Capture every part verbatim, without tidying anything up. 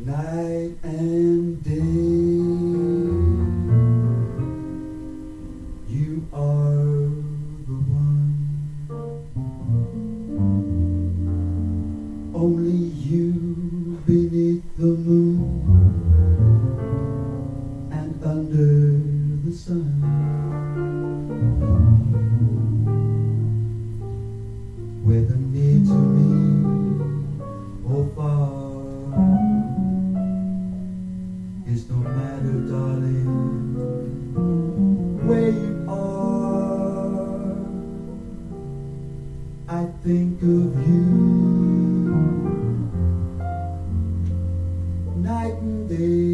Night and day, you are the one. Only you beneath the moon and under the sun. Whether near to me or far, it's no matter, darling, where you are. I think of you night and day.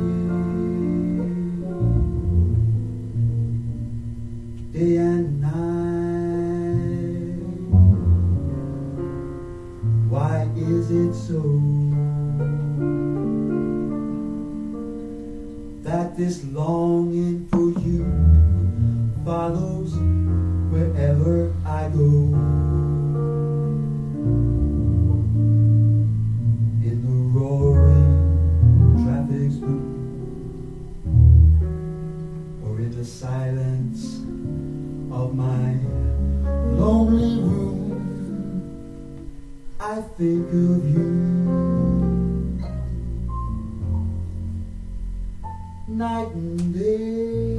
Day and night. Why is it so that this longing for you follows wherever I go? In the roaring traffic's boom, or in the silence of my lonely room, I think of you night and day,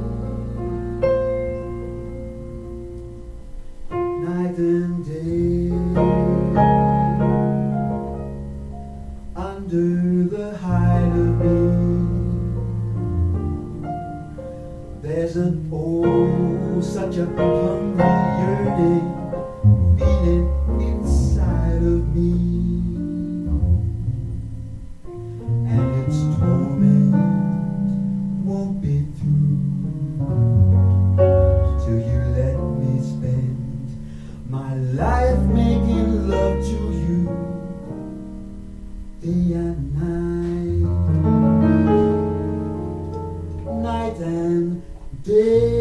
night and day, under the hide of me. There's an oh, such a hungry yearning feeling inside of me, and its torment won't be through till you let me spend my life making love to you day and night, night and day.